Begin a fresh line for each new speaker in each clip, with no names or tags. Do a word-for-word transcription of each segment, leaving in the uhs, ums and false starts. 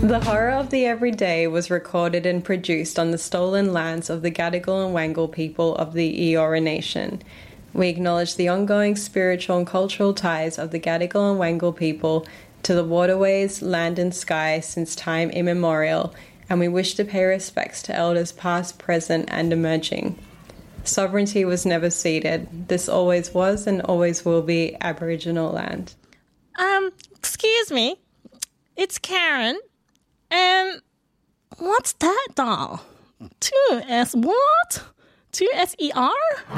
The horror of the everyday was recorded and produced on the stolen lands of the Gadigal and Wangal people of the Eora Nation. We acknowledge the ongoing spiritual and cultural ties of the Gadigal and Wangal people to the waterways, land and sky since time immemorial, and we wish to pay respects to elders past, present and emerging. Sovereignty was never ceded. This always was and always will be Aboriginal land.
Um, excuse me. It's Karen. And what's that doll? Two S what? Two S E R?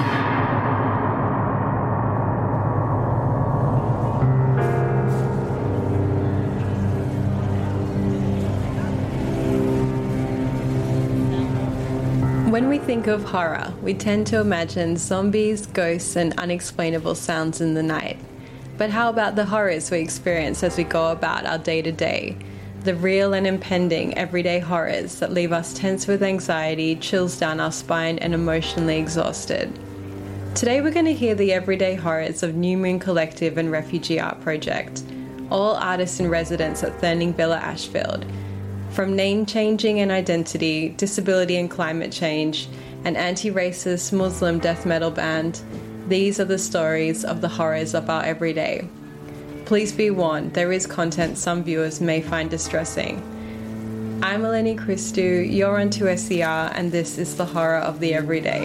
When we think of horror, we tend to imagine zombies, ghosts, and unexplainable sounds in the night. But how about the horrors we experience as we go about our day-to-day? The real and impending everyday horrors that leave us tense with anxiety, chills down our spine, and emotionally exhausted. Today we're going to hear the everyday horrors of New Moon Collective and Refugee Art Project, all artists in residence at Thurning Villa Ashfield. From name changing and identity, disability and climate change, an anti-racist Muslim death metal band, these are the stories of the horrors of our everyday. Please be warned, there is content some viewers may find distressing. I'm Eleni Christou, you're on two S E R, and this is the horror of the everyday.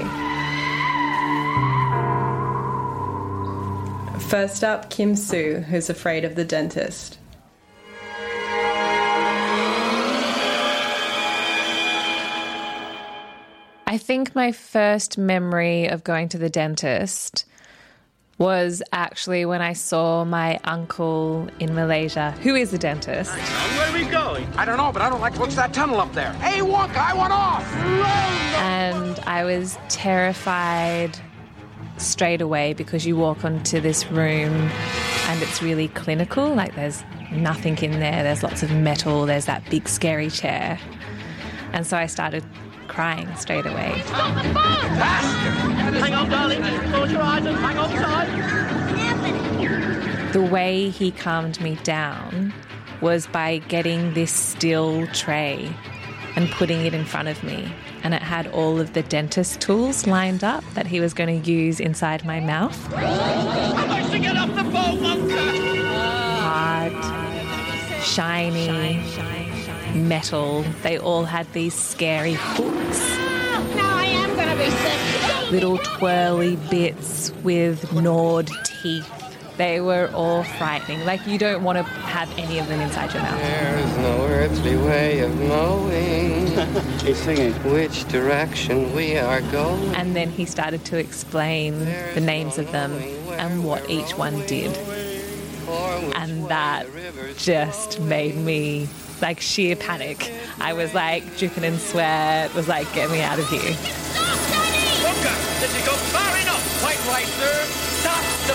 First up, Kim Sue, who's afraid of the dentist.
I think my first memory of going to the dentist was actually when I saw my uncle in Malaysia, who is a dentist.
Where are we going?
I don't know, but I don't like looks at that tunnel up there. Hey, Wonka, I want off!
And I was terrified straight away because you walk onto this room and it's really clinical, like there's nothing in there, there's lots of metal, there's that big scary chair. And so I started crying straight away.
Stop the phone! Hang on, darling. Close your eyes and hang on tight.
The way he calmed me down was by getting this steel tray and putting it in front of me. And it had all of the dentist tools lined up that he was going to use inside my mouth.
How much to get off the boat, Wonka?
Hard, shiny, metal. They all had these scary hooks.
Now I am going to be sick.
Little twirly bits with gnawed teeth. They were all frightening. Like, you don't want to have any of them inside your mouth.
There is no earthly way of knowing
He's singing.
which direction we are going.
And then he started to explain the names of them and what each one did. And that just made me like sheer panic. I was like dripping in sweat, was like, get me out of here.
Stop, Daddy! Wonka, this has gone far enough. Quite right, sir. Stop the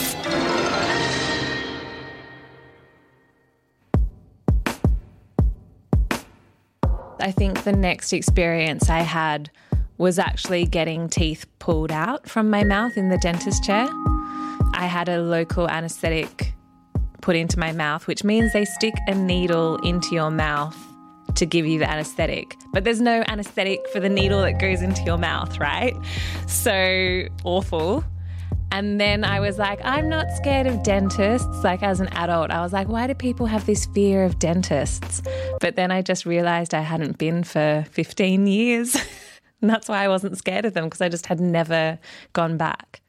boat.
I think the next experience I had was actually getting teeth pulled out from my mouth in the dentist chair. I had a local anaesthetic put into my mouth, which means they stick a needle into your mouth to give you the anaesthetic. But there's no anaesthetic for the needle that goes into your mouth, right? So awful. And then I was like, I'm not scared of dentists. Like, as an adult, I was like, why do people have this fear of dentists? But then I just realised I hadn't been for fifteen years. And that's why I wasn't scared of them, because I just had never gone back.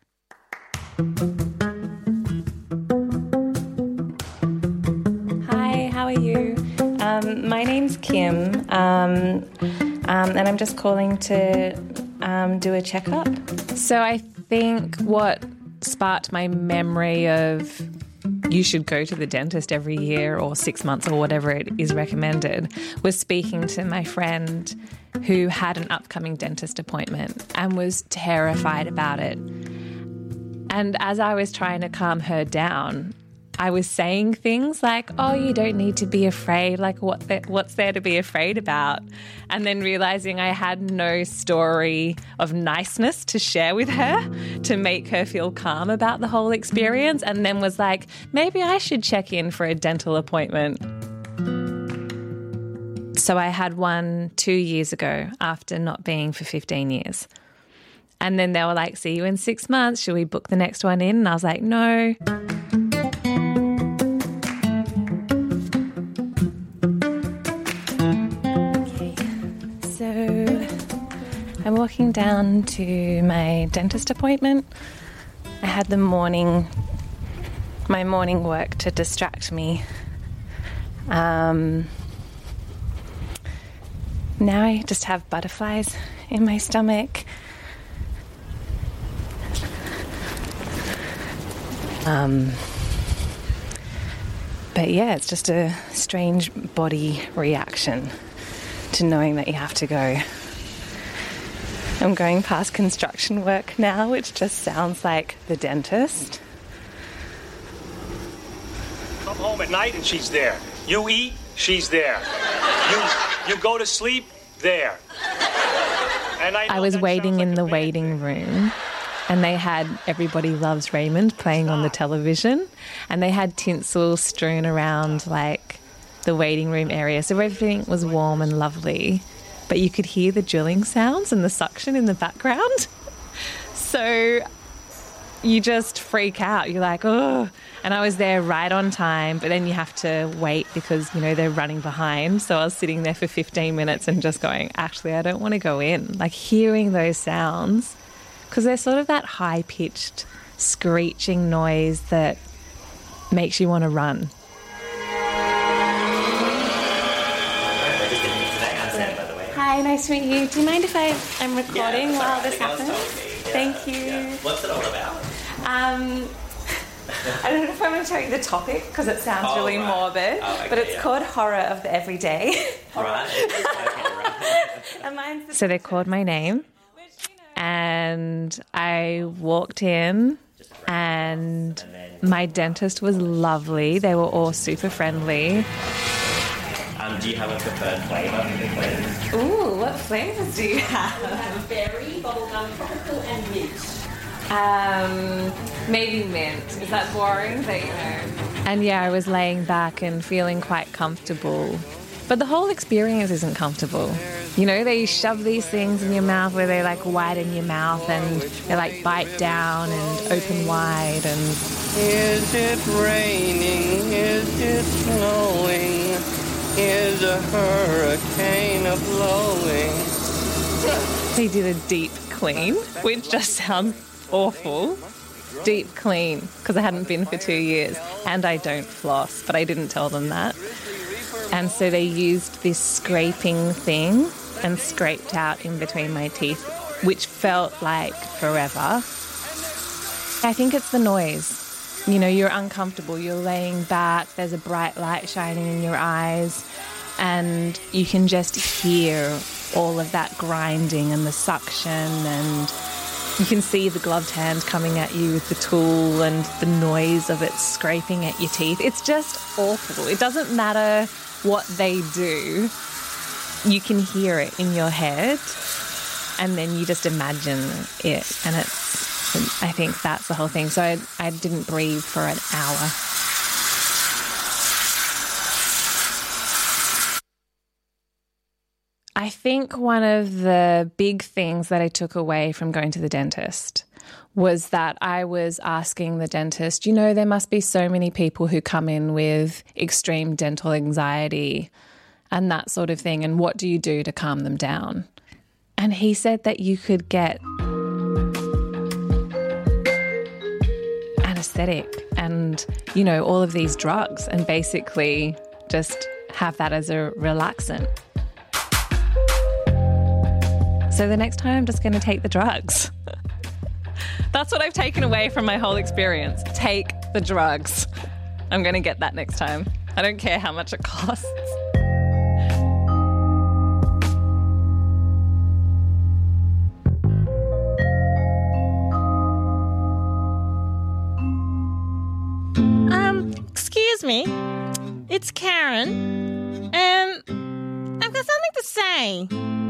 Hi, how are you? Um, my name's Kim, um, um, and I'm just calling to um, do a checkup. So I think what sparked my memory of you should go to the dentist every year or six months or whatever it is recommended was speaking to my friend who had an upcoming dentist appointment and was terrified about it. And as I was trying to calm her down, I was saying things like, oh, you don't need to be afraid. Like, what the, what's there to be afraid about? And then realizing I had no story of niceness to share with her to make her feel calm about the whole experience. And then was like, maybe I should check in for a dental appointment. So I had one two years ago after not being for fifteen years. And then they were like, see you in six months. Should we book the next one in? And I was like, no. Okay. So I'm walking down to my dentist appointment. I had the morning, my morning work to distract me. Um, now I just have butterflies in my stomach. Um, but yeah, it's just a strange body reaction to knowing that you have to go. I'm going past construction work now, which just sounds like the dentist.
Come home at night and she's there. You eat, she's there. You you go to sleep, there. And I,
I was waiting
like
in the
bad
waiting
thing.
room, and they had Everybody Loves Raymond playing on the television, and they had tinsel strewn around like the waiting room area, so everything was warm and lovely, but you could hear the drilling sounds and the suction in the background. So you just freak out. You're like, oh. And I was there right on time, but then you have to wait because, you know, they're running behind. So I was sitting there for fifteen minutes and just going, actually, I don't want to go in. Like hearing those sounds, because they're sort of that high-pitched screeching noise that makes you want to run.
Hi, nice to meet you. Do you mind if I, I'm recording
Yeah,
while
right.
this happens?
Yeah.
Thank you.
Yeah. What's it all about?
Um, I don't know if I'm going to tell you the topic because it sounds
Oh,
really
right.
morbid,
Oh, okay,
but it's
yeah.
called Horror of the Everyday.
Right. Okay, right.
And mine's the
So they called my name, and I walked in, and my dentist was lovely. They were all super friendly.
Um, do you have a preferred flavour for the cleanse?
Ooh, what flavors do you have?
Berry, bubblegum, tropical, and mint.
Um, maybe mint. Is that boring? That you know.
And yeah, I was laying back and feeling quite comfortable. But the whole experience isn't comfortable. You know, they shove these things in your mouth where they like widen your mouth and they like bite down and open wide and...
Is it raining? Is it snowing? Is a hurricane a blowing?
They did a deep clean, which just sounds awful. Deep clean, because I hadn't been for two years. And I don't floss, but I didn't tell them that. And so they used this scraping thing and scraped out in between my teeth, which felt like forever. I think it's the noise. You know, you're uncomfortable, you're laying back, there's a bright light shining in your eyes, and you can just hear all of that grinding and the suction, and you can see the gloved hand coming at you with the tool and the noise of it scraping at your teeth. It's just awful. It doesn't matter what they do. You can hear it in your head, and then you just imagine it, and it's, I think that's the whole thing. So I, I didn't breathe for an hour. I think one of the big things that I took away from going to the dentist was that I was asking the dentist, you know, there must be so many people who come in with extreme dental anxiety and that sort of thing, and what do you do to calm them down? And he said that you could get anesthetic and, you know, all of these drugs and basically just have that as a relaxant. So the next time I'm just going to take the drugs. That's what I've taken away from my whole experience. Take the drugs. I'm going to get that next time. I don't care how much it costs.
Um, excuse me. It's Karen. And I've got something to say.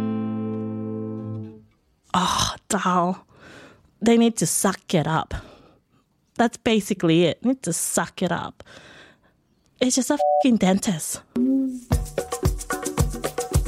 Oh, doll. They need to suck it up. That's basically it. They need to suck it up. It's just a fucking dentist.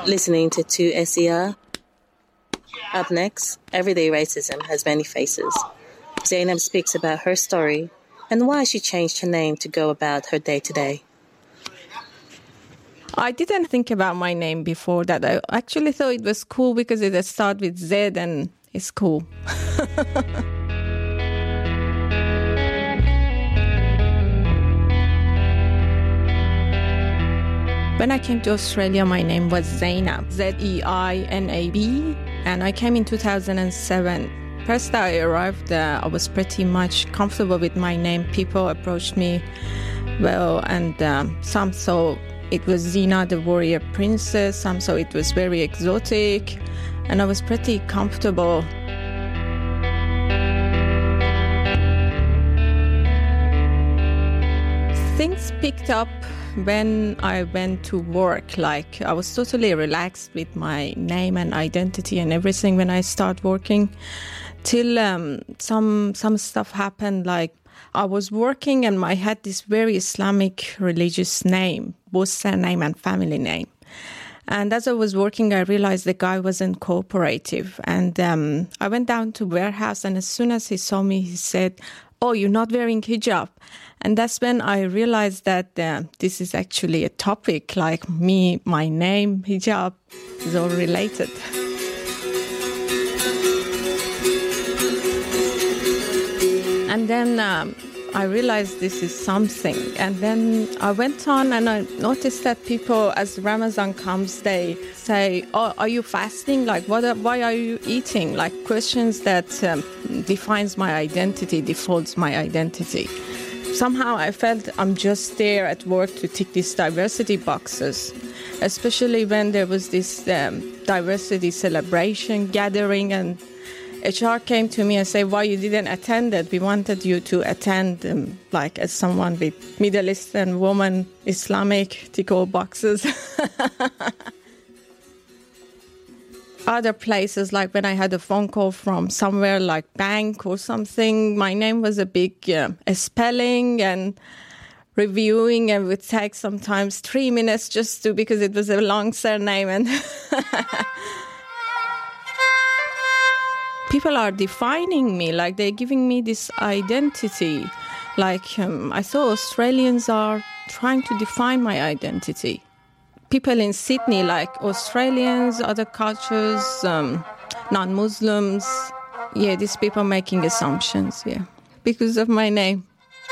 listening to two S E R. Up next, Everyday Racism Has Many Faces. Zainab speaks about her story and why she changed her name to go about her day-to-day.
I didn't think about my name before that. I actually thought it was cool because it starts with Z and it's cool. When I came to Australia, my name was Zainab, Z E I N A B, and I came in two thousand seven. First I arrived, uh, I was pretty much comfortable with my name. People approached me well, and um, some saw it was Zina, the warrior princess, some saw it was very exotic, and I was pretty comfortable. Things picked up when I went to work. Like, I was totally relaxed with my name and identity and everything when I started working, till um, some some stuff happened. Like, I was working and I had this very Islamic religious name, both surname and family name. And as I was working, I realized the guy wasn't cooperative. And um, I went down to warehouse, and as soon as he saw me, he said, "Oh, you're not wearing hijab." And that's when I realized that uh, this is actually a topic, like me, my name, hijab, is all related. And then um, I realized this is something. And then I went on and I noticed that people, as Ramadan comes, they say, "Oh, are you fasting? Like, what? Are, why are you eating?" Like, questions that um, defines my identity, defaults my identity. Somehow I felt I'm just there at work to tick these diversity boxes, especially when there was this um, diversity celebration gathering, and H R came to me and said, "Why you didn't attend it? We wanted you to attend, um, like as someone with Middle Eastern woman, Islamic, tick all boxes." Other places, like when I had a phone call from somewhere like bank or something, my name was a big uh, a spelling and reviewing, and would take sometimes three minutes just to, because it was a long surname. And people are defining me, like they're giving me this identity. Like um, I thought Australians are trying to define my identity. People in Sydney, like Australians, other cultures, um, non-Muslims. Yeah, these people making assumptions, yeah, because of my name.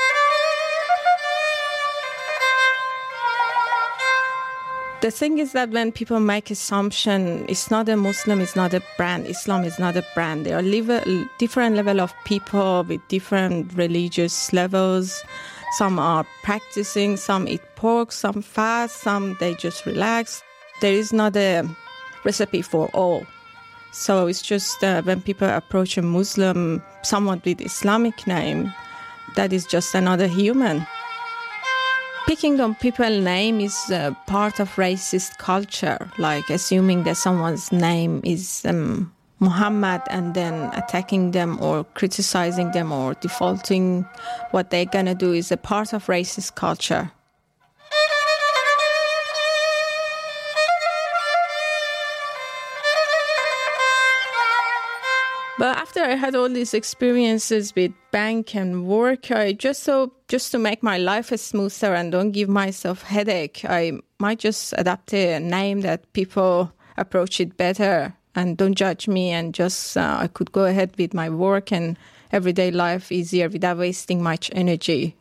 The thing is that when people make assumption, it's not a Muslim, it's not a brand. Islam is not a brand. There are level, different level of people with different religious levels. Some are practicing, some eat pork, some fast, some they just relax. There is not a recipe for all. So it's just uh, when people approach a Muslim, someone with Islamic name, that is just another human. Picking on people's name is uh, part of racist culture, like assuming that someone's name is um, Muhammad and then attacking them or criticizing them or defaulting what they're going to do is a part of racist culture. But after I had all these experiences with bank and work, I just so just to make my life smoother and don't give myself headache, I might just adapt a name that people approach it better and don't judge me, and just uh, I could go ahead with my work and everyday life easier without wasting much energy.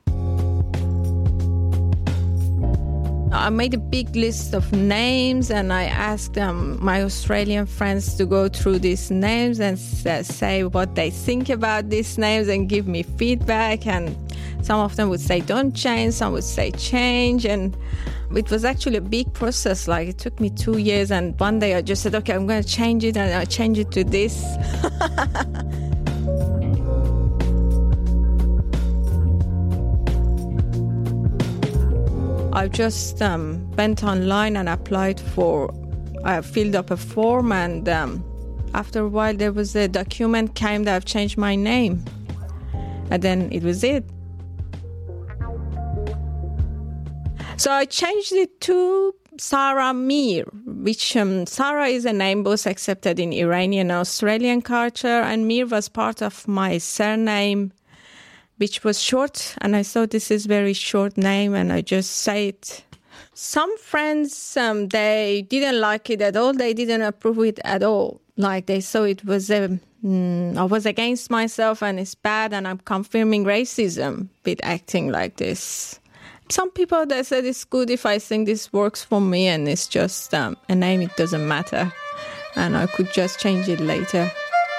I made a big list of names, and I asked um, my Australian friends to go through these names and uh, say what they think about these names and give me feedback. And some of them would say don't change, some would say change. And it was actually a big process. Like, it took me two years, and one day I just said, okay, I'm going to change it, and I change it to this. I just um, went online and applied for, I filled up a form, and um, after a while there was a document came that I've changed my name. And then it was it. So I changed it to Sarah Mir, which um, Sarah is a name both accepted in Iranian and Australian culture, and Mir was part of my surname, which was short, and I thought this is very short name, and I just say it. Some friends, um, they didn't like it at all. They didn't approve it at all. Like they saw it was a, mm, I was against myself and it's bad and I'm confirming racism with acting like this. Some people, they said it's good if I think this works for me and it's just um, a name, it doesn't matter. And I could just change it later.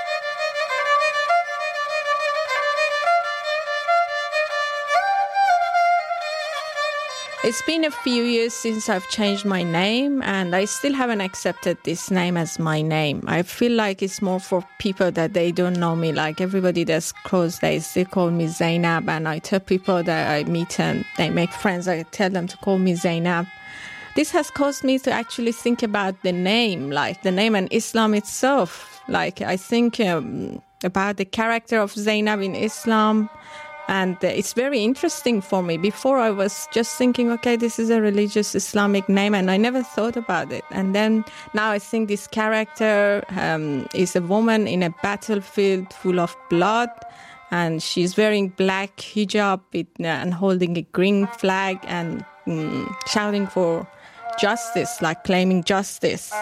It's been a few years since I've changed my name and I still haven't accepted this name as my name. I feel like it's more for people that they don't know me. Like everybody that's close, they still call me Zainab, and I tell people that I meet and they make friends, I tell them to call me Zainab. This has caused me to actually think about the name, like the name and Islam itself. Like I think um, about the character of Zainab in Islam. And it's very interesting for me. Before I was just thinking, okay, this is a religious Islamic name, and I never thought about it. And then now I think this character um, is a woman in a battlefield full of blood, and she's wearing black hijab with, uh, and holding a green flag and um, shouting for justice, like claiming justice.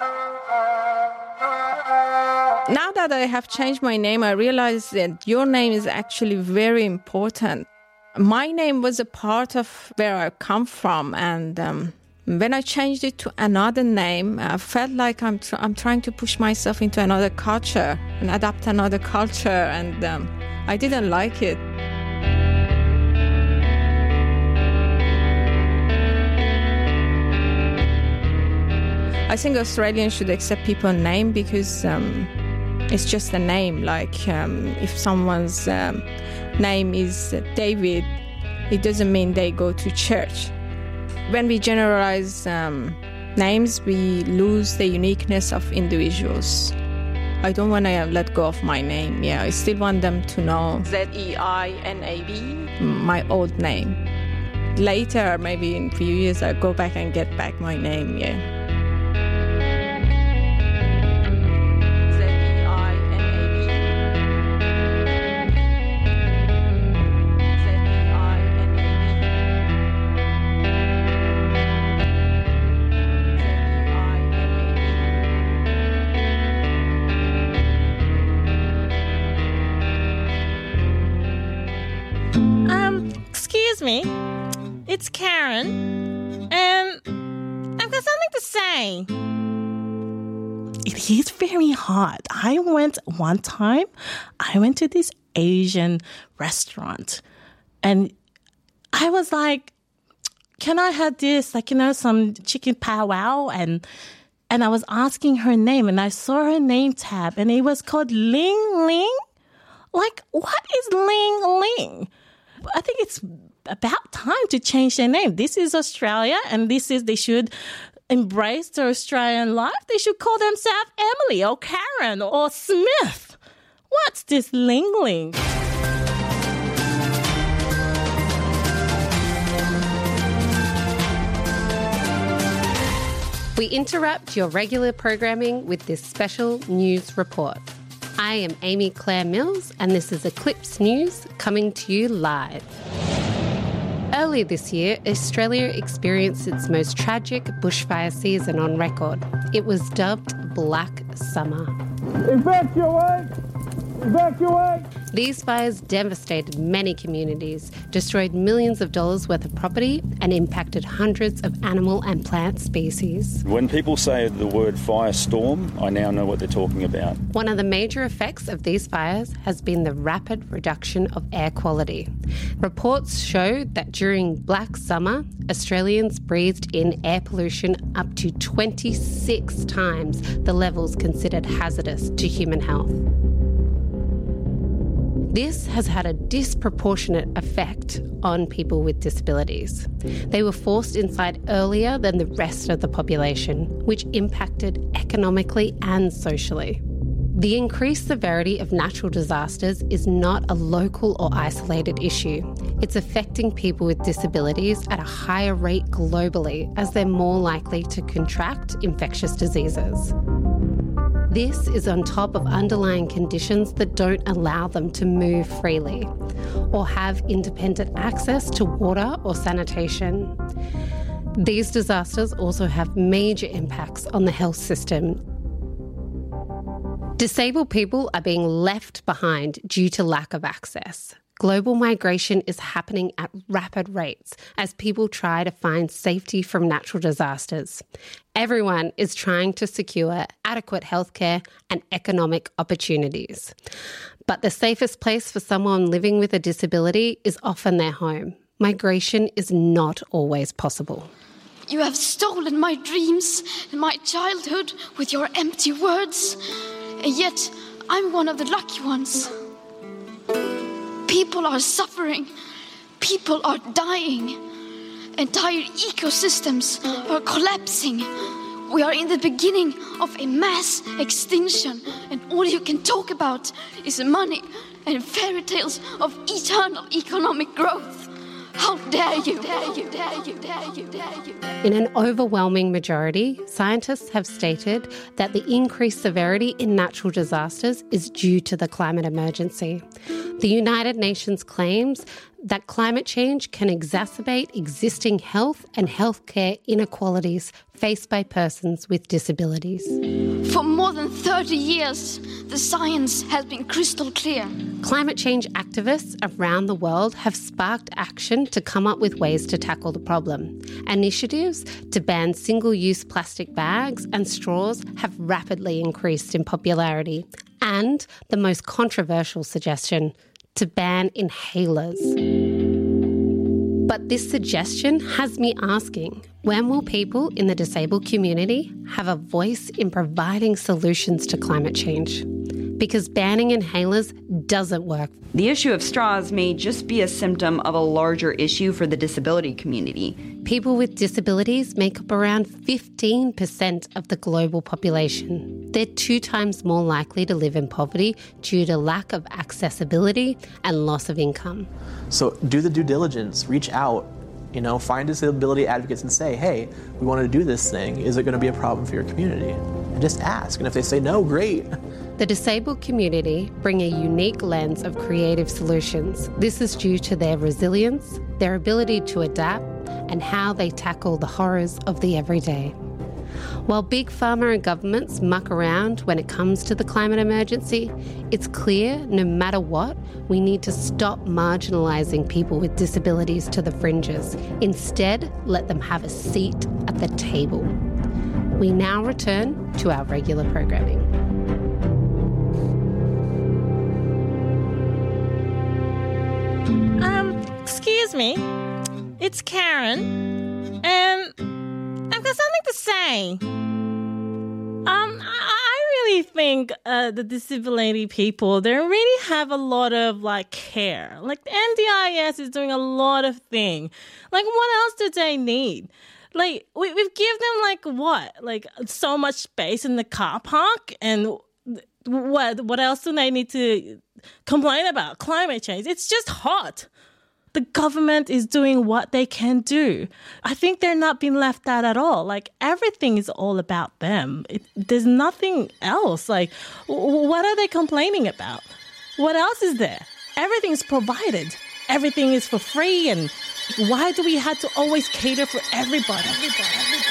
Now that I have changed my name, I realize that your name is actually very important. My name was a part of where I come from, and um, when I changed it to another name, I felt like I'm tr- I'm trying to push myself into another culture and adapt another culture, and um, I didn't like it. I think Australians should accept people's name because um, it's just a name. Like um, if someone's um, name is David, it doesn't mean they go to church. When we generalize um, names, we lose the uniqueness of individuals. I don't want to let go of my name. Yeah, I still want them to know Z E I N A B, my old name. Later, maybe in a few years, I'll go back and get back my name, yeah.
Me, it's Karen, and I've got something to say. It is very hot. I went one time, I went to this Asian restaurant, and I was like, can I have this, like, you know, some chicken powwow? And and I was asking her name, and I saw her name tab, and it was called Ling Ling. Like, what is Ling Ling? I think it's about time to change their name. This is Australia, and this is, they should embrace the Australian life. They should call themselves Emily or Karen or Smith. What's this Ling Ling?
We interrupt your regular programming with this special news report. I am Amy Claire Mills, and this is Eclipse News coming to you live. Earlier this year, Australia experienced its most tragic bushfire season on record. It was dubbed Black Summer.
Evacuate! Evacuate!
These fires devastated many communities, destroyed millions of dollars worth of property, and impacted hundreds of animal and plant species.
When people say the word firestorm, I now know what they're talking about.
One of the major effects of these fires has been the rapid reduction of air quality. Reports show that during Black Summer, Australians breathed in air pollution up to twenty-six times the levels considered hazardous to human health. This has had a disproportionate effect on people with disabilities. They were forced inside earlier than the rest of the population, which impacted economically and socially. The increased severity of natural disasters is not a local or isolated issue. It's affecting people with disabilities at a higher rate globally as they're more likely to contract infectious diseases. This is on top of underlying conditions that don't allow them to move freely or have independent access to water or sanitation. These disasters also have major impacts on the health system. Disabled people are being left behind due to lack of access. Global migration is happening at rapid rates as people try to find safety from natural disasters. Everyone is trying to secure adequate healthcare and economic opportunities. But the safest place for someone living with a disability is often their home. Migration is not always possible.
You have stolen my dreams and my childhood with your empty words. And yet, I'm one of the lucky ones. People are suffering. People are dying. Entire ecosystems are collapsing. We are in the beginning of a mass extinction, and all you can talk about is money and fairy tales of eternal economic growth. How dare you, dare you, dare you, dare you, dare you.
In an overwhelming majority, scientists have stated that the increased severity in natural disasters is due to the climate emergency. The United Nations claims that climate change can exacerbate existing health and healthcare inequalities faced by persons with disabilities.
For more than thirty years, the science has been crystal clear.
Climate change activists around the world have sparked action to come up with ways to tackle the problem. Initiatives to ban single-use plastic bags and straws have rapidly increased in popularity. And the most controversial suggestion, to ban inhalers. But this suggestion has me asking, when will people in the disabled community have a voice in providing solutions to climate change? Because banning inhalers doesn't work.
The issue of straws may just be a symptom of a larger issue for the disability community.
People with disabilities make up around fifteen percent of the global population. They're two times more likely to live in poverty due to lack of accessibility and loss of income.
So do the due diligence, reach out, you know, find disability advocates and say, hey, we want to do this thing. Is it going to be a problem for your community? And just ask. And if they say no, great.
The disabled community bring a unique lens of creative solutions. This is due to their resilience, their ability to adapt, and how they tackle the horrors of the everyday. While big pharma and governments muck around when it comes to the climate emergency, it's clear no matter what, we need to stop marginalising people with disabilities to the fringes. Instead, let them have a seat at the table. We now return to our regular programming.
Um, excuse me. It's Karen. And I've got something to say. Um, I, I really think uh, the disability people, they really have a lot of, like, care. Like, the N D I S is doing a lot of things. Like, what else do they need? Like, we, we've given them, like, what? Like, so much space in the car park? And what, what else do they need to complain about? Climate change. It's just hot. The government is doing what they can do. I think they're not being left out at all. Like, everything is all about them. It, there's nothing else. Like, w- what are they complaining about? What else is there? Everything's provided. Everything is for free. And why do we have to always cater for everybody? everybody, everybody,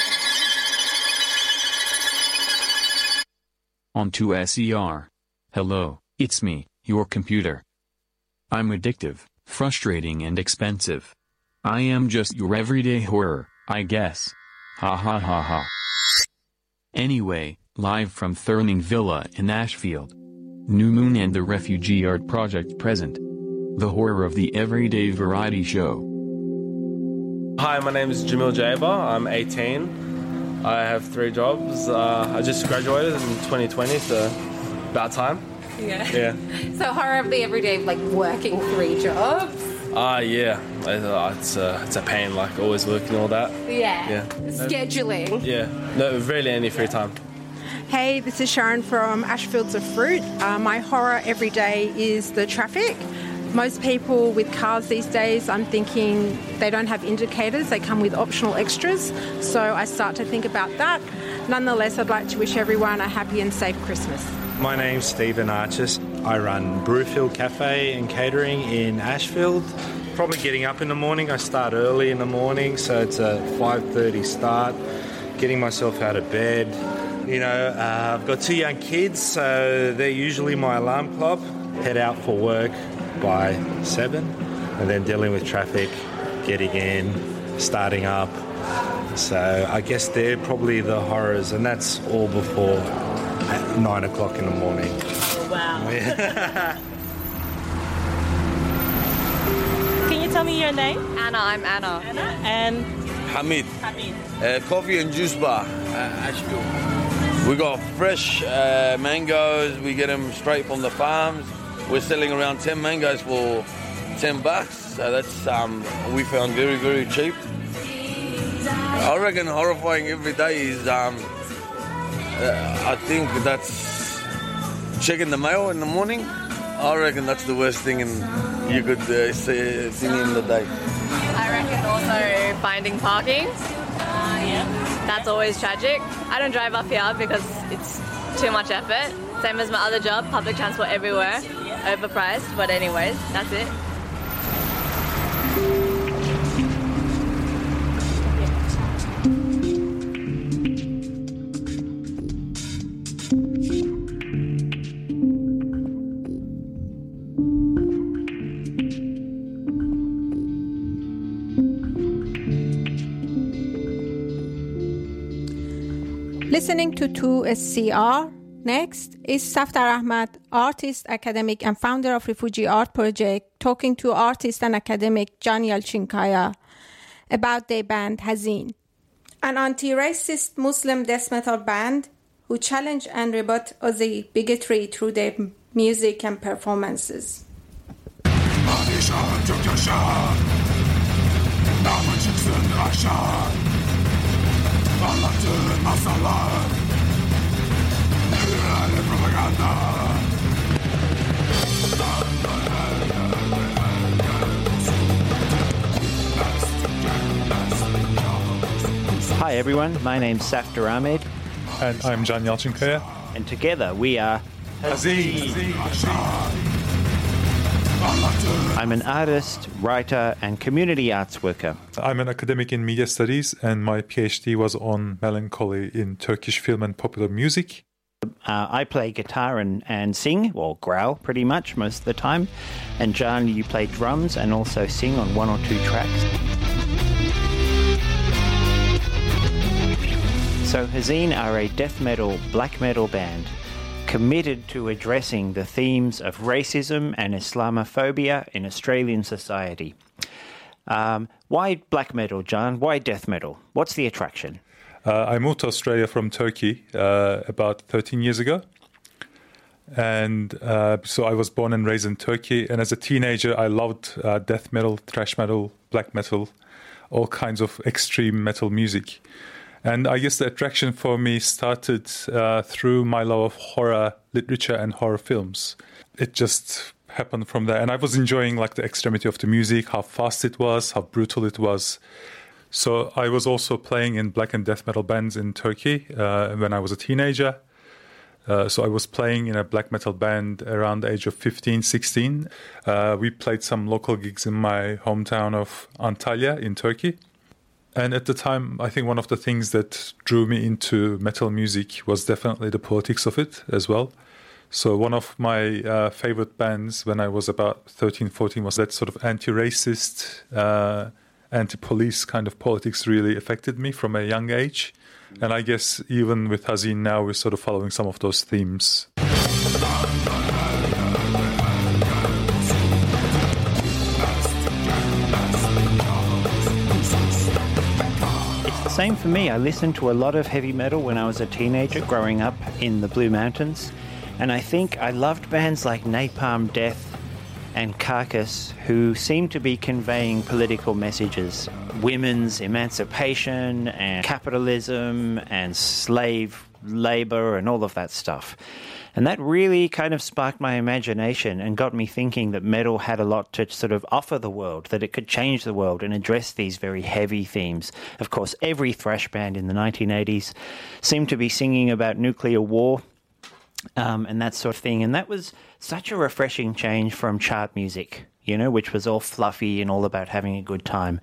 everybody.
On to S E R. Hello, it's me, your computer. I'm addictive, frustrating and expensive. I am just your everyday horror, I guess. Ha ha ha ha. Anyway, live from Thurning Villa in Ashfield. New Moon and the Refugee Art Project present. The horror of the everyday variety show.
Hi, my name is Jamil Jaiba. I'm eighteen. I have three jobs. Uh, I just graduated in twenty twenty, so about time.
Yeah.
Yeah.
So horror of the everyday, like working three jobs.
Ah, uh, yeah. It's a, it's a pain, like always working all that.
Yeah.
Yeah.
Scheduling.
Yeah. No, really any free time.
Hey, this is Sharon from Ashfields of Fruit. Uh, my horror every day is the traffic. Most people with cars these days, I'm thinking they don't have indicators, they come with optional extras, so I start to think about that. Nonetheless, I'd like to wish everyone a happy and safe Christmas.
My name's Stephen Archis. I run Brewfield Cafe and Catering in Ashfield. Probably getting up in the morning. I start early in the morning, so it's a five thirty start. Getting myself out of bed. You know, uh, I've got two young kids, so they're usually my alarm clock. Head out for work by seven, and then dealing with traffic, getting in, starting up. So I guess they're probably the horrors, and that's all before nine o'clock in the morning.
Wow. Can you tell me your name?
Anna, I'm Anna.
Anna and
Hamid.
Hamid.
Uh, coffee and juice bar, uh, Ashfield. We got fresh uh, mangoes. We get them straight from the farms. We're selling around ten mangoes for ten bucks. So that's um, we found very very cheap. I reckon horrifying every day is um, uh, I think that's checking the mail in the morning. I reckon that's the worst thing in, you could uh, see, see in the day.
I reckon also finding parking. Uh, yeah. That's always tragic. I don't drive up here because it's too much effort. Same as my other job, public transport everywhere, overpriced. But anyways, that's it.
Listening to two S C R. Next is Safdar Ahmad, artist, academic, and founder of Refugee Art Project, talking to artist and academic John Yalchinkaya about their band Hazin, an anti-racist Muslim death metal band who challenge and rebut Aussie bigotry through their music and performances.
Hi everyone, my name's Safdar Ahmad.
And I'm John Yalchinkaya.
And together we are
Hazin.
I'm an artist, writer, and community arts worker.
I'm an academic in media studies, and my PhD was on melancholy in Turkish film and popular music.
Uh, I play guitar and, and sing, or growl pretty much most of the time. And John, you play drums and also sing on one or two tracks. So Hazin are a death metal, black metal band committed to addressing the themes of racism and Islamophobia in Australian society. Um, why black metal, John? Why death metal? What's the attraction?
Uh, I moved to Australia from Turkey uh, about thirteen years ago. And uh, so I was born and raised in Turkey. And as a teenager, I loved uh, death metal, thrash metal, black metal, all kinds of extreme metal music. And I guess the attraction for me started uh, through my love of horror literature and horror films. It just happened from there. And I was enjoying like the extremity of the music, how fast it was, how brutal it was. So I was also playing in black and death metal bands in Turkey uh, when I was a teenager. Uh, so I was playing in a black metal band around the age of fifteen, sixteen. Uh, we played some local gigs in my hometown of Antalya in Turkey. And at the time, I think one of the things that drew me into metal music was definitely the politics of it as well. So one of my uh, favorite bands when I was about thirteen, fourteen was that sort of anti-racist, uh, anti-police kind of politics really affected me from a young age. And I guess even with Hazin now, we're sort of following some of those themes.
Same for me. I listened to a lot of heavy metal when I was a teenager growing up in the Blue Mountains. And I think I loved bands like Napalm Death and Carcass, who seemed to be conveying political messages. Women's emancipation and capitalism and slave labor and all of that stuff. And that really kind of sparked my imagination and got me thinking that metal had a lot to sort of offer the world, that it could change the world and address these very heavy themes. Of course, every thrash band in the nineteen eighties seemed to be singing about nuclear war um, and that sort of thing. And that was such a refreshing change from chart music, you know, which was all fluffy and all about having a good time.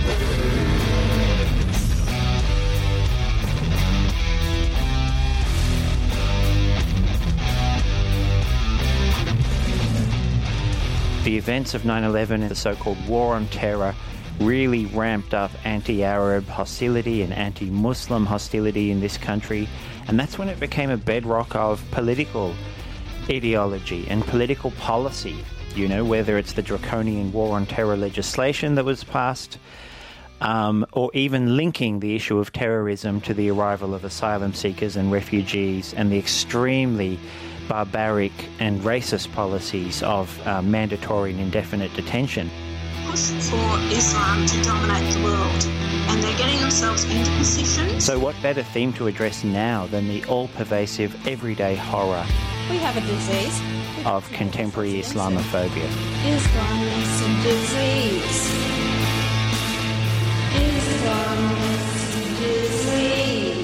The events of nine eleven and the so-called War on Terror really ramped up anti-Arab hostility and anti-Muslim hostility in this country, and that's when it became a bedrock of political ideology and political policy, you know, whether it's the draconian War on Terror legislation that was passed, um, or even linking the issue of terrorism to the arrival of asylum seekers and refugees and the extremely barbaric and racist policies of uh, mandatory and indefinite detention.
Push for Islam to dominate the world, and they're getting themselves into positions.
So what better theme to address now than the all-pervasive everyday horror
We have a disease
of contemporary Islamophobia?
Islam is a disease. Islam is a disease.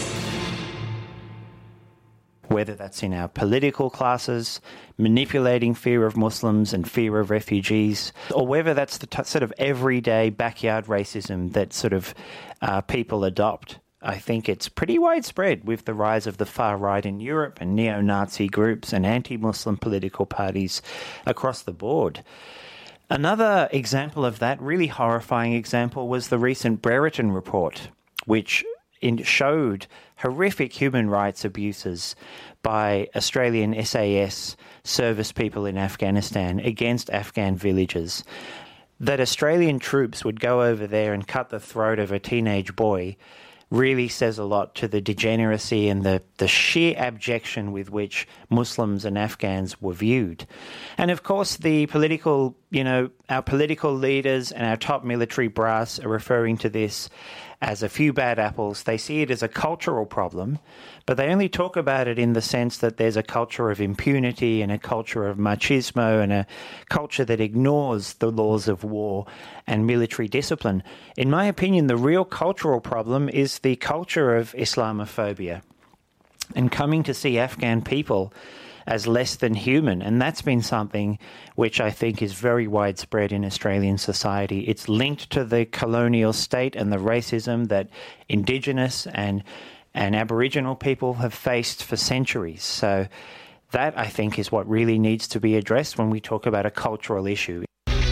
Whether that's in our political classes, manipulating fear of Muslims and fear of refugees, or whether that's the t- sort of everyday backyard racism that sort of uh, people adopt. I think it's pretty widespread with the rise of the far right in Europe and neo-Nazi groups and anti-Muslim political parties across the board. Another example of that, really horrifying example, was the recent Brereton report, which in showed horrific human rights abuses by Australian S A S service people in Afghanistan against Afghan villages. That Australian troops would go over there and cut the throat of a teenage boy really says a lot to the degeneracy and the, the sheer abjection with which Muslims and Afghans were viewed. And of course, the political, you know, our political leaders and our top military brass are referring to this as a few bad apples. They see it as a cultural problem, but they only talk about it in the sense that there's a culture of impunity and a culture of machismo and a culture that ignores the laws of war and military discipline. In my opinion, the real cultural problem is the culture of Islamophobia and coming to see Afghan people as less than human. And that's been something which I think is very widespread in Australian society. It's linked to the colonial state and the racism that Indigenous and, and Aboriginal people have faced for centuries. So that, I think, is what really needs to be addressed when we talk about a cultural issue.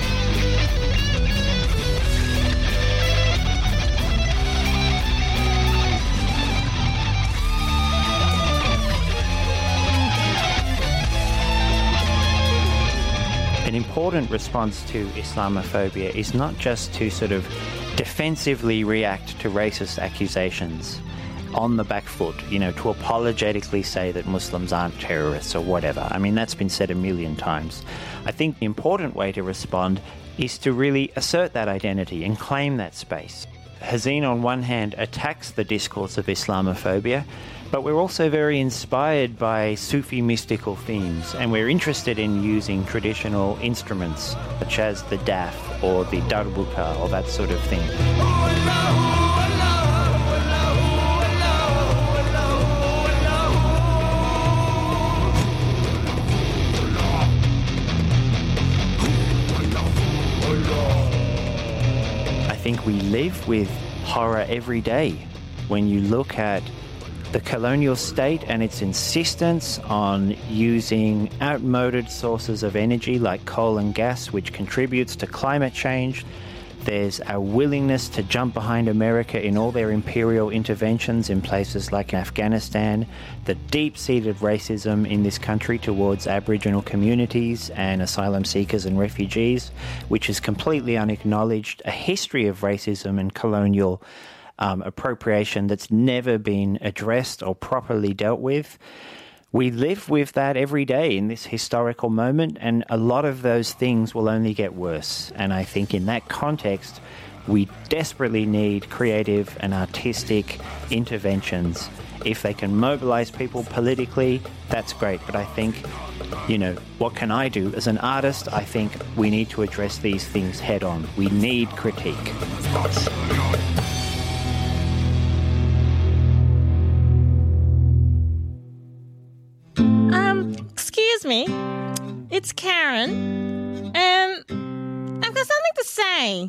An important response to Islamophobia is not just to sort of defensively react to racist accusations on the back foot, you know, to apologetically say that Muslims aren't terrorists or whatever. I mean, that's been said a million times. I think the important way to respond is to really assert that identity and claim that space. Hazeen, on one hand, attacks the discourse of Islamophobia, but we're also very inspired by Sufi mystical themes, and we're interested in using traditional instruments such as the daf or the darbuka or that sort of thing. I think we live with horror every day. When you look at the colonial state and its insistence on using outmoded sources of energy like coal and gas, which contributes to climate change. There's a willingness to jump behind America in all their imperial interventions in places like Afghanistan, the deep-seated racism in this country towards Aboriginal communities and asylum seekers and refugees, which is completely unacknowledged, a history of racism and colonial Um, appropriation that's never been addressed or properly dealt with. We live with that every day in this historical moment, and a lot of those things will only get worse. And I think in that context, We desperately need creative and artistic interventions. If they can mobilize people politically, that's great. But I think, you know, what can I do? As an artist, I think we need to address these things head on. We need critique.
Um, excuse me. It's Karen. And I've got something to say.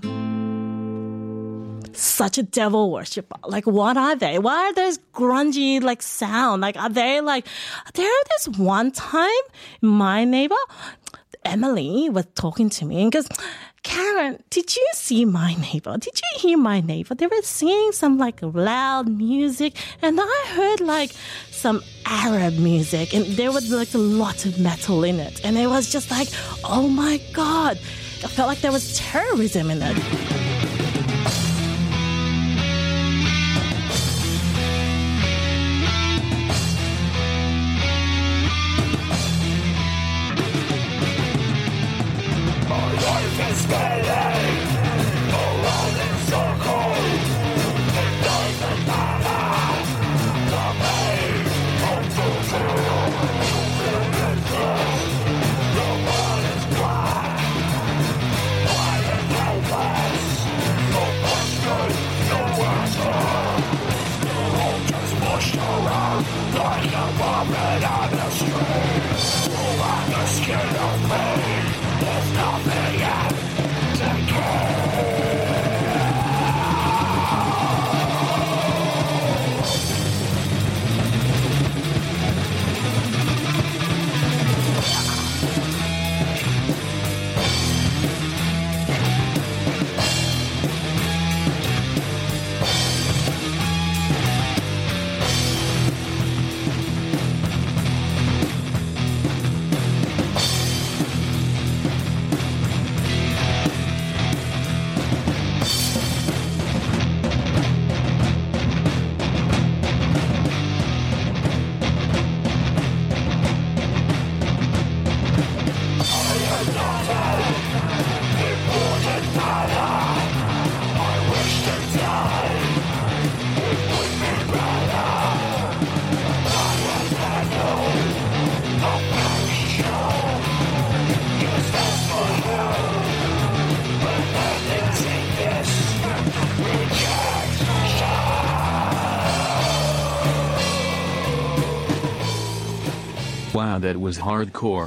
Such a devil worshiper. Like, what are they? Why are those grungy, like, sound? Like, are they, like... There was this one time, my neighbor, Emily, was talking to me and goes, Karen, did you see my neighbor? Did you hear my neighbor? They were singing some, like, loud music, and I heard, like, some Arab music, and there was, like, a lot of metal in it. And it was just like, oh, my God. I felt like there was terrorism in it.
Wow, that was hardcore.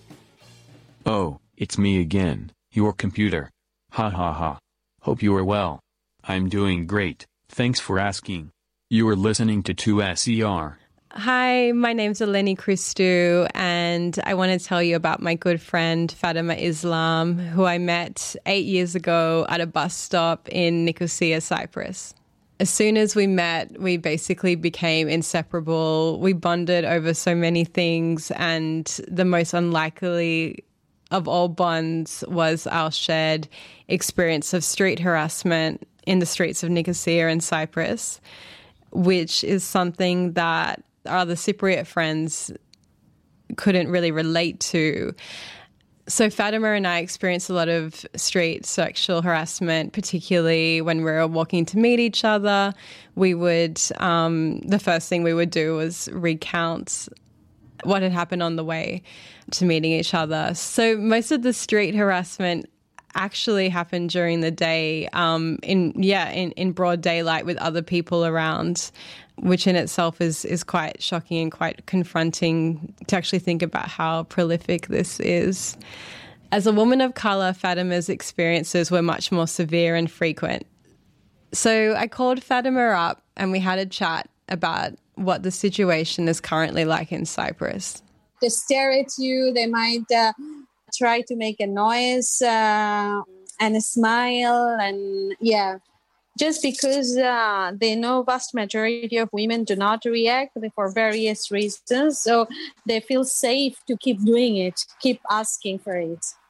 Oh, it's me again, your computer. Ha ha ha. Hope you are well. I'm doing great, thanks for asking. You are listening to two S E R.
Hi, my name's Eleni Christou, and I want to tell you about my good friend Fatima Islam, who I met eight years ago at a bus stop in Nicosia, Cyprus. As soon as we met, we basically became inseparable. We bonded over so many things, and the most unlikely of all bonds was our shared experience of street harassment in the streets of Nicosia and Cyprus, which is something that our other Cypriot friends couldn't really relate to. So Fatima and I experienced a lot of street sexual harassment, particularly when we were walking to meet each other. We would, um, the first thing we would do was recount what had happened on the way to meeting each other. So most of the street harassment actually happened during the day, um, in yeah, in, in broad daylight with other people around, which in itself is is quite shocking and quite confronting to actually think about how prolific this is. As a woman of colour, Fatima's experiences were much more severe and frequent. So I called Fatima up and we had a chat about what the situation is currently like in Cyprus.
They stare at you, they might uh, try to make a noise uh, and a smile, and yeah. Just because uh, they know vast majority of women do not react for various reasons. So they feel safe to keep doing it, keep asking for it.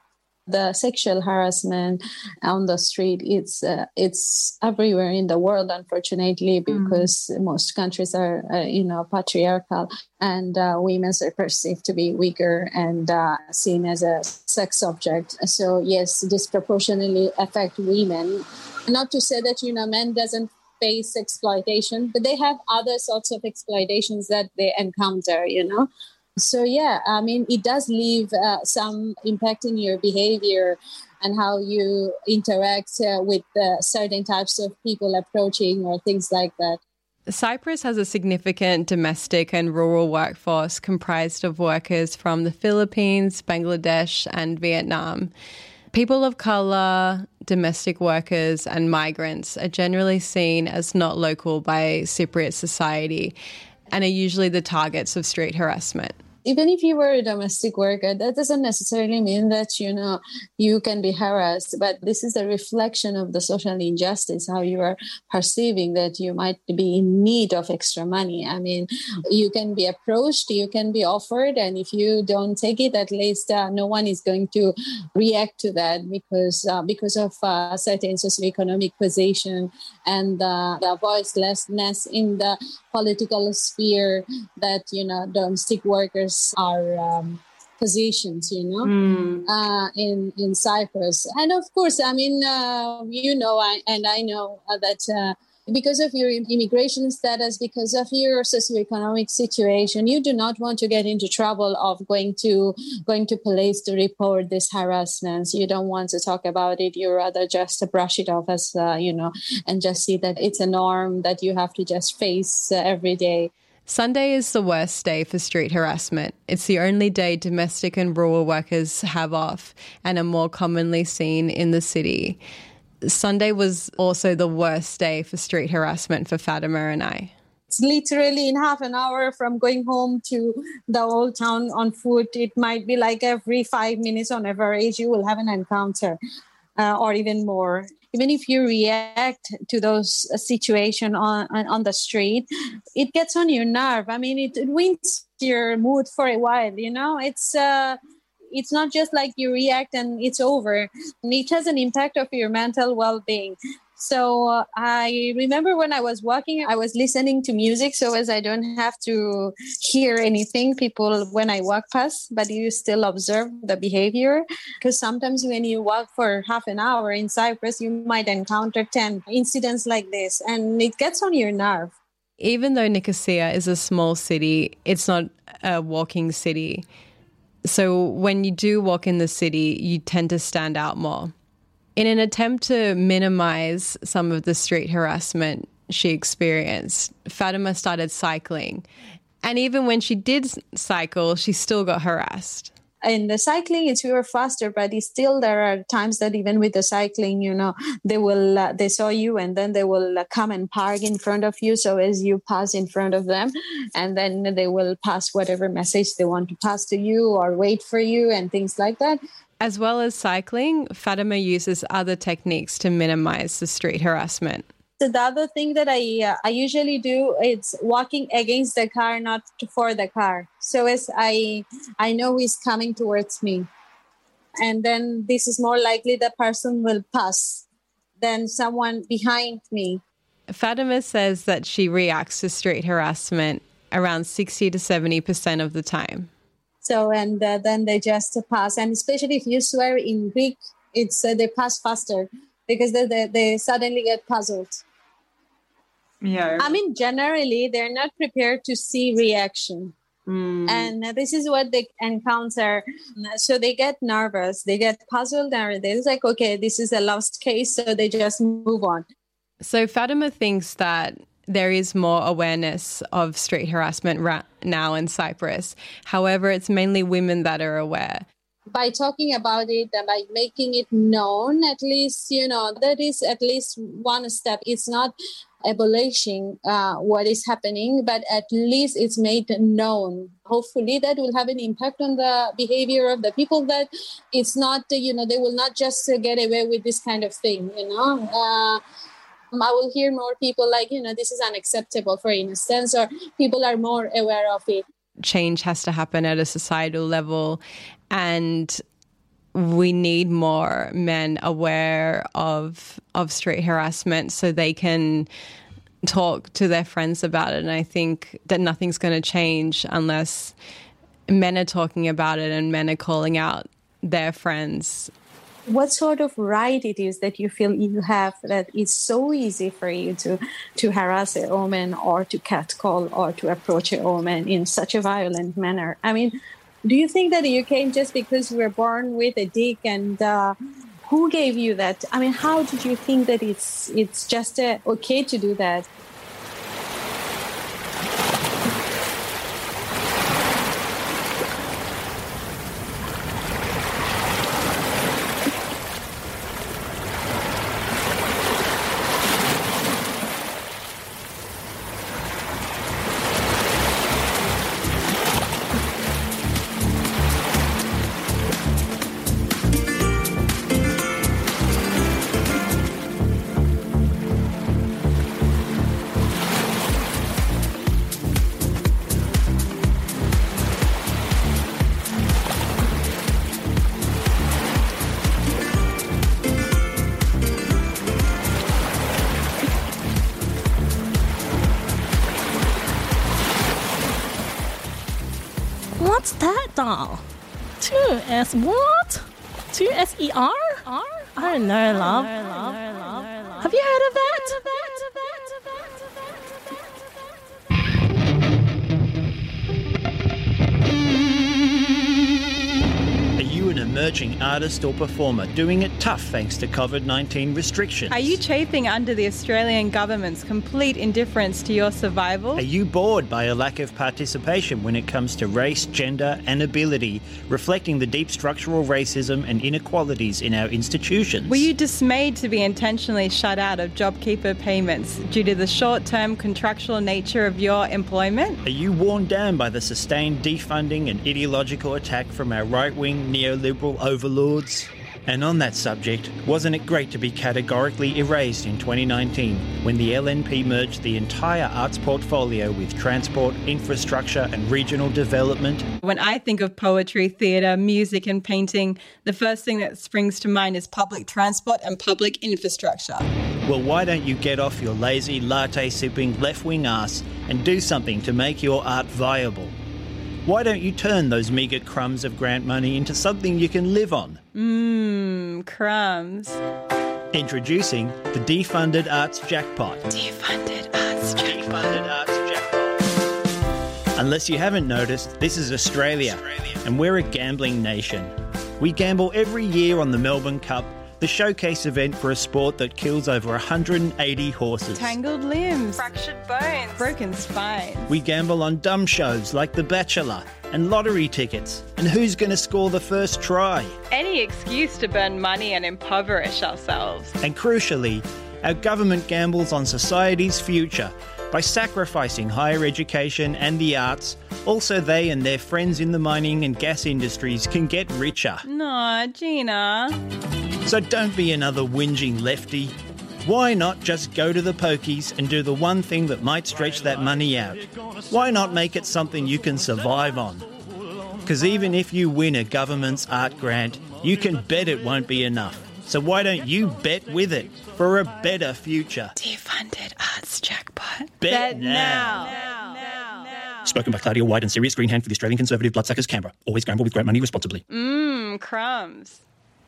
The sexual harassment on the street, it's uh, it's everywhere in the world, unfortunately, because mm. most countries are, uh, you know, patriarchal, and uh, women are perceived to be weaker and uh, seen as a sex object. So yes, disproportionately affect women. Not to say that, you know, men doesn't face exploitation, but they have other sorts of exploitations that they encounter, you know. So, yeah, I mean, it does leave uh, some impact in your behavior and how you interact uh, with uh, certain types of people approaching or things like that.
Cyprus has a significant domestic and rural workforce comprised of workers from the Philippines, Bangladesh and Vietnam. People of colour, domestic workers and migrants are generally seen as not local by Cypriot society and are usually the targets of street harassment.
Even if you were a domestic worker, that doesn't necessarily mean that, you know, you can be harassed. But this is a reflection of the social injustice, how you are perceiving that you might be in need of extra money. I mean, you can be approached, you can be offered, and if you don't take it, at least uh, no one is going to react to that because uh, because of uh, certain socioeconomic position and uh, the voicelessness in the political sphere that, you know, domestic workers are um, positions, you know, mm. uh, in, in Cyprus. And of course, I mean, uh, you know, I, and I know uh, that uh, because of your immigration status, because of your socioeconomic situation, you do not want to get into trouble of going to going to police to report this harassment. You don't want to talk about it. You rather just brush it off as, uh, you know, and just see that it's a norm that you have to just face uh, every day.
Sunday is the worst day for street harassment. It's the only day domestic and rural workers have off and are more commonly seen in the city. Sunday was also the worst day for street harassment for Fatima and I.
It's literally in half an hour from going home to the old town on foot. It might be like every five minutes on average, you will have an encounter uh, or even more. Even if you react to those uh, situations on, on on the street, it gets on your nerve. I mean, it, it wins your mood for a while, you know. It's uh, it's not just like you react and it's over. It has an impact of your mental well-being. So uh, I remember when I was walking, I was listening to music so as I don't have to hear anything people when I walk past, but you still observe the behavior. Because sometimes when you walk for half an hour in Cyprus, you might encounter ten incidents like this, and it gets on your nerve.
Even though Nicosia is a small city, it's not a walking city. So when you do walk in the city, you tend to stand out more. In an attempt to minimize some of the street harassment she experienced, Fatima started cycling. And even when she did cycle, she still got harassed.
In the cycling, it's you were faster, but it's still there are times that even with the cycling, you know, they will uh, they saw you and then they will uh, come and park in front of you. So as you pass in front of them, and then they will pass whatever message they want to pass to you or wait for you and things like that.
As well as cycling, Fatima uses other techniques to minimize the street harassment.
So the other thing that I uh, I usually do is walking against the car, not for the car. So as I I know who is coming towards me, and then this is more likely the person will pass than someone behind me.
Fatima says that she reacts to street harassment around sixty to seventy percent of the time.
So, and uh, then they just pass. And especially if you swear in Greek, it's uh, they pass faster because they, they, they suddenly get puzzled.
Yeah.
I mean, generally, they're not prepared to see reaction. Mm. And uh, this is what they encounter. So they get nervous, they get puzzled, and they're like, okay, this is a lost case. So they just move on.
So Fatima thinks that there is more awareness of street harassment ra- now in Cyprus. However, it's mainly women that are aware.
By talking about it and by making it known, at least, you know, that is at least one step. It's not abolishing uh, what is happening, but at least it's made known. Hopefully that will have an impact on the behavior of the people, that it's not, you know, they will not just get away with this kind of thing, you know. Uh, I will hear more people like, you know, this is unacceptable, for instance, or people are more aware of it.
Change has to happen at a societal level, and we need more men aware of of street harassment so they can talk to their friends about it. And I think that nothing's going to change unless men are talking about it and men are calling out their friends.
What sort of right it is that you feel you have that it's so easy for you to, to harass a woman or to catcall or to approach a woman in such a violent manner? I mean, do you think that you came just because you were born with a dick, and uh, who gave you that? I mean, how did you think that it's it's just uh, okay to do that?
What's that doll? two S what? two S E R? R? I don't know, love. Have you heard of that?
Are you an emerging artist or performer doing it tough thanks to COVID nineteen restrictions?
Are you chafing under the Australian government's complete indifference to your survival?
Are you bored by a lack of participation when it comes to race, gender and ability, reflecting the deep structural racism and inequalities in our institutions?
Were you dismayed to be intentionally shut out of JobKeeper payments due to the short-term contractual nature of your employment?
Are you worn down by the sustained defunding and ideological attack from our right-wing neoliberal overlords? And on that subject, wasn't it great to be categorically erased in twenty nineteen when the L N P merged the entire arts portfolio with transport, infrastructure and regional development?
When I think of poetry, theatre, music and painting, the first thing that springs to mind is public transport and public infrastructure.
Well, why don't you get off your lazy, latte-sipping, left-wing ass and do something to make your art viable? Why don't you turn those meagre crumbs of grant money into something you can live on?
Mmm, crumbs.
Introducing the Defunded Arts Jackpot.
Defunded Arts Jackpot.
Defunded Arts Jackpot. Unless you haven't noticed, this is Australia, Australia, and we're a gambling nation. We gamble every year on the Melbourne Cup, the showcase event for a sport that kills over one hundred eighty horses.
Tangled limbs. Fractured bones. Broken spines.
We gamble on dumb shows like The Bachelor and lottery tickets. And who's going to score the first try?
Any excuse to burn money and impoverish ourselves.
And crucially, our government gambles on society's future by sacrificing higher education and the arts. Also, they and their friends in the mining and gas industries can get richer.
Nah, Gina.
So don't be another whinging lefty. Why not just go to the pokies and do the one thing that might stretch that money out? Why not make it something you can survive on? Because even if you win a government's art grant, you can bet it won't be enough. So why don't you bet with it for a better future?
Defunded Arts Jackpot.
Bet,
bet
now.
now. now. now. now.
Spoken by Claudia White and Sirius Greenhand for the Australian Conservative Bloodsuckers, Canberra. Always gamble with grant money responsibly.
Mmm, crumbs.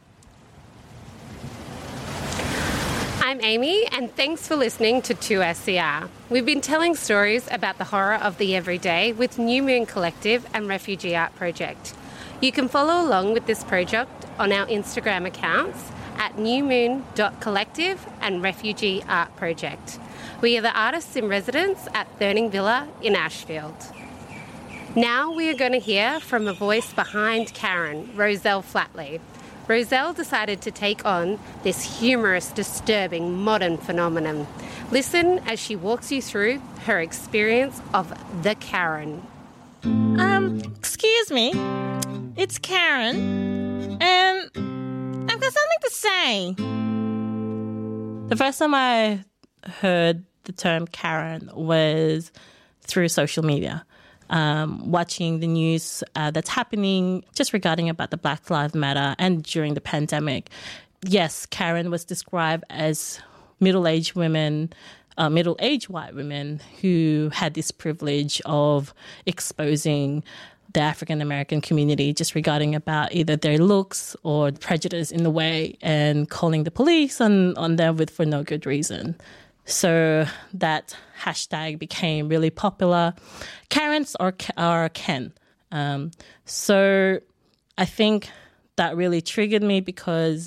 I'm Amy, and thanks for listening to two S C R. We've been telling stories about the horror of the everyday with New Moon Collective and Refugee Art Project. You can follow along with this project on our Instagram accounts at newmoon dot collective and Refugee Art Project. We are the artists in residence at Thurning Villa in Ashfield. Now we are going to hear from a voice behind Karen, Roselle Flatley. Roselle decided to take on this humorous, disturbing modern phenomenon. Listen as she walks you through her experience of the Karen.
Um, excuse me. It's Karen, and I've got something to say. The first time I heard the term Karen was through social media. um, watching the news uh, that's happening just regarding about the Black Lives Matter and during the pandemic. Yes, Karen was described as middle-aged women, uh, middle-aged white women who had this privilege of exposing the African-American community just regarding about either their looks or prejudice in the way and calling the police on, on them with for no good reason. So that hashtag became really popular. Karens or, or Ken. Um, so I think that really triggered me because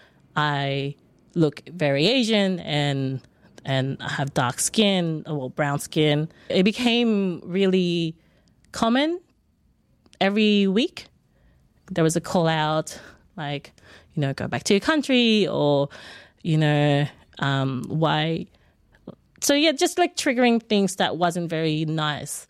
I look very Asian and and I have dark skin, well, brown skin. It became really common. Every week, there was a call out like, you know, go back to your country or, you know, um, why. So, yeah, just like triggering things that wasn't very nice.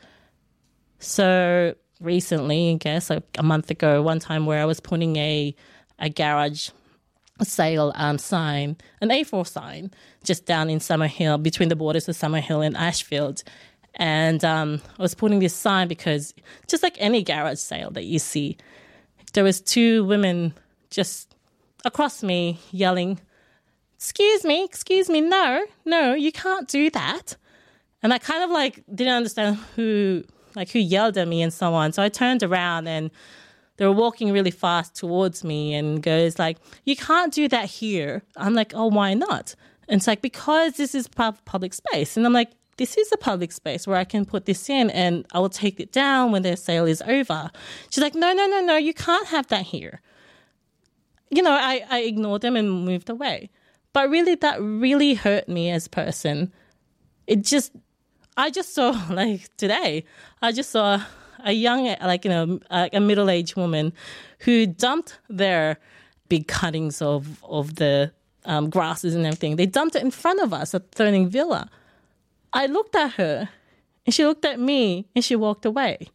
So recently, I guess, like a month ago, one time where I was putting a, a garage sale um, sign, an A four sign, just down in Summerhill, between the borders of Summerhill and Ashfield. And um, I was putting this sign because just like any garage sale that you see, there was two women just across me yelling, excuse me, excuse me, no, no, you can't do that. And I kind of like didn't understand who, like who yelled at me and so on. So I turned around and they were walking really fast towards me and goes like, you can't do that here. I'm like, oh, why not? And it's like, because this is public space. And I'm like, this is a public space where I can put this in and I will take it down when their sale is over. She's like, no, no, no, no, you can't have that here. You know, I, I ignored them and moved away. But really, that really hurt me as a person. It just, I just saw, like today, I just saw a young, like, you know, a, a middle-aged woman who dumped their big cuttings of, of the um, grasses and everything. They dumped it in front of us at Thurning Villa. I looked at her and she looked at me and she walked away.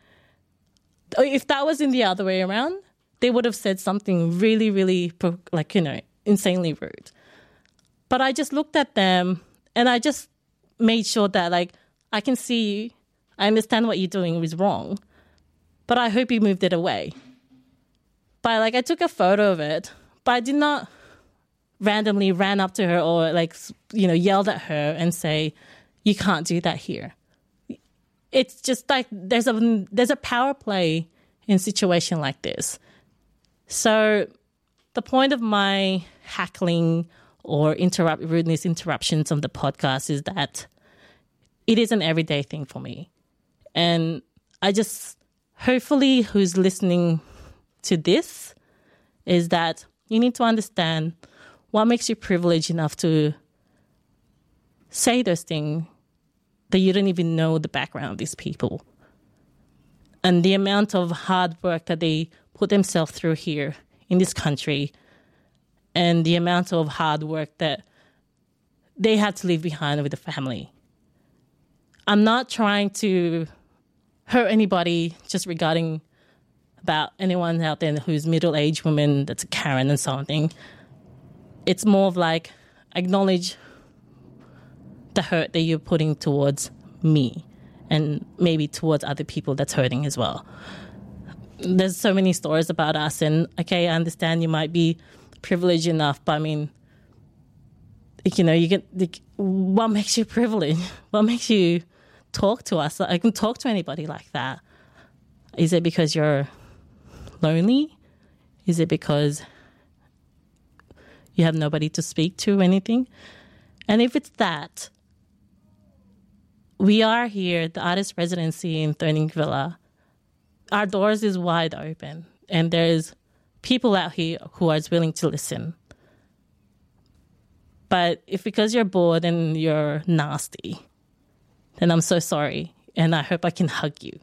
If that was in the other way around, they would have said something really, really, like, you know, insanely rude. But I just looked at them and I just made sure that, like, I can see you. I understand what you're doing is wrong, but I hope you moved it away. But, like, I took a photo of it, but I did not randomly ran up to her or, like, you know, yelled at her and say, you can't do that here. It's just like there's a there's a power play in a situation like this. So the point of my hackling or interrupt rudeness interruptions on the podcast is that it is an everyday thing for me. And I just, hopefully who's listening to this is that you need to understand what makes you privileged enough to say those things that you don't even know the background of these people. And the amount of hard work that they put themselves through here in this country and the amount of hard work that they had to leave behind with the family. I'm not trying to hurt anybody just regarding about anyone out there who's middle-aged woman that's a Karen and something. It's more of like acknowledge the hurt that you're putting towards me and maybe towards other people that's hurting as well. There's so many stories about us and, okay, I understand you might be privileged enough, but I mean, you know, you get, like, what makes you privileged? What makes you talk to us? I can talk to anybody like that. Is it because you're lonely? Is it because you have nobody to speak to or anything? And if it's that, we are here, the artist residency in Thurning Villa. Our doors is wide open and there's people out here who are willing to listen. But if because you're bored and you're nasty, then I'm so sorry and I hope I can hug you.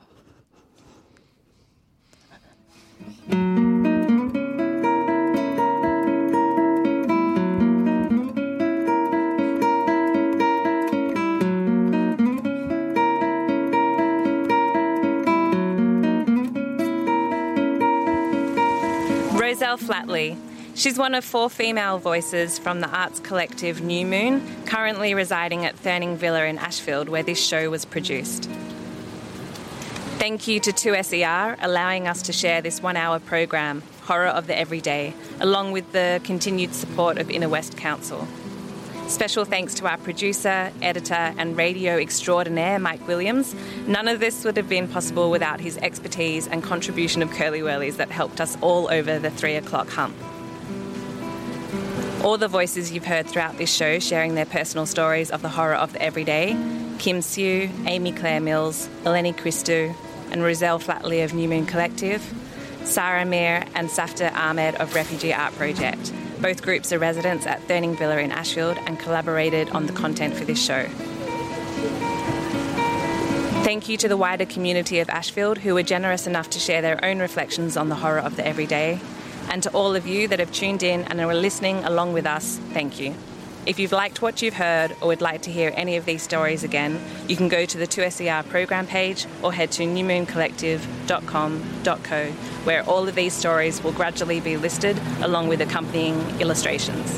Roselle Flatley. She's one of four female voices from the arts collective New Moon, currently residing at Thurning Villa in Ashfield, where this show was produced. Thank you to two S E R allowing us to share this one-hour program, Horror of the Everyday, along with the continued support of Inner West Council. Special thanks to our producer, editor and radio extraordinaire, Mike Williams. None of this would have been possible without his expertise and contribution of curly whirlies that helped us all over the three o'clock hump. All the voices you've heard throughout this show sharing their personal stories of the horror of the everyday, Kim Siu, Amy Claire Mills, Eleni Christou and Roselle Flatley of New Moon Collective, Sarah Mir and Safta Ahmed of Refugee Art Project. Both groups are residents at Thurning Villa in Ashfield and collaborated on the content for this show. Thank you to the wider community of Ashfield who were generous enough to share their own reflections on the horror of the everyday. And to all of you that have tuned in and are listening along with us, thank you. If you've liked what you've heard or would like to hear any of these stories again, you can go to the two S E R program page or head to new moon collective dot com dot co, where all of these stories will gradually be listed along with accompanying illustrations.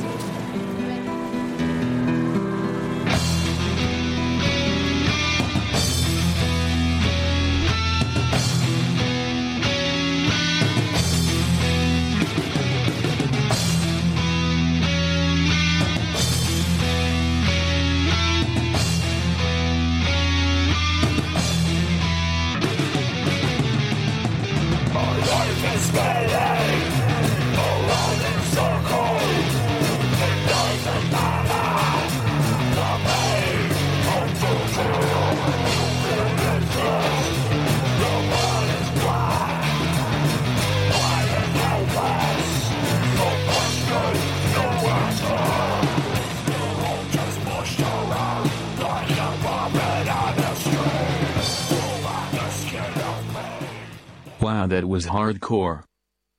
Wow, that was hardcore.